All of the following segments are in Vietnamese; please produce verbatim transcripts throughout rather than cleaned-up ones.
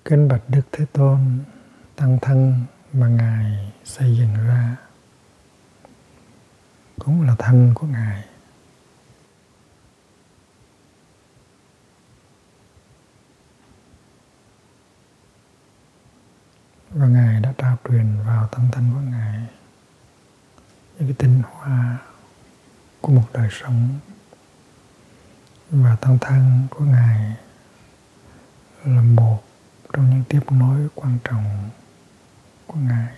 Kính bạch Đức Thế Tôn, tăng thân mà Ngài xây dựng ra cũng là thân của Ngài. Và Ngài đã trao truyền vào tăng thân của Ngài những cái tinh hoa của một đời sống. Và tăng thân của Ngài là một trong những tiếp nối quan trọng của Ngài.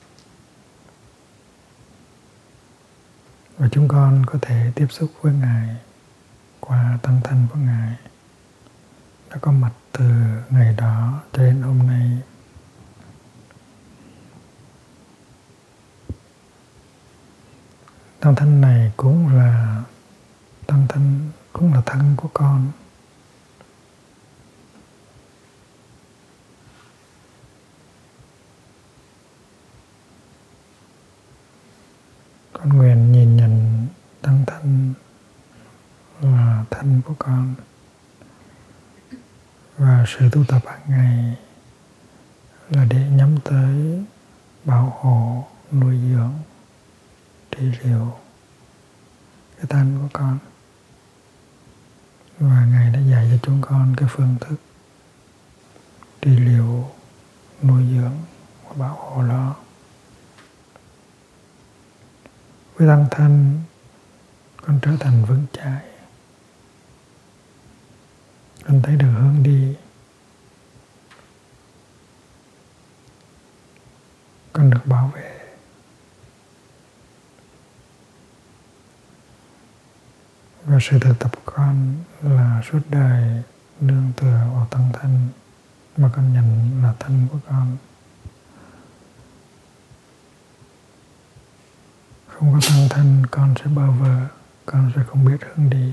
Và chúng con có thể tiếp xúc với Ngài qua tăng thân của Ngài đã có mặt từ ngày đó cho đến hôm nay. Tăng thân này cũng là tăng thân cũng là thân của con. Con nguyện nhìn nhận tăng thân là thân của con. Và sự tu tập hàng ngày là để nhắm tới bảo hộ, nuôi dưỡng, trị liệu cái thân của con. Và Ngài đã dạy cho chúng con cái phương thức trị liệu, nuôi dưỡng và bảo hộ nó. Với tăng thân, con trở thành vững chãi. Con thấy được hướng đi. Con được bảo vệ. Và sự thực tập của con là suốt đời nương tựa vào tăng thân mà con nhận là thân của con. Không có tăng thân, con sẽ bơ vơ, con sẽ không biết hướng đi,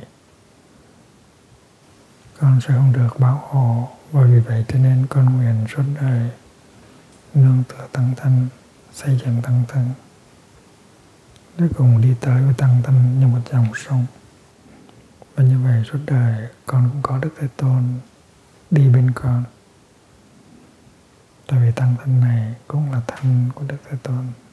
con sẽ không được bảo hộ. Và vì vậy cho nên con nguyện suốt đời nương tựa tăng thân, xây dựng tăng thân để cùng đi tới với tăng thân như một dòng sông. Và như vậy suốt đời con cũng có Đức Thế Tôn đi bên con. Tại vì tăng thân này cũng là thân của Đức Thế Tôn.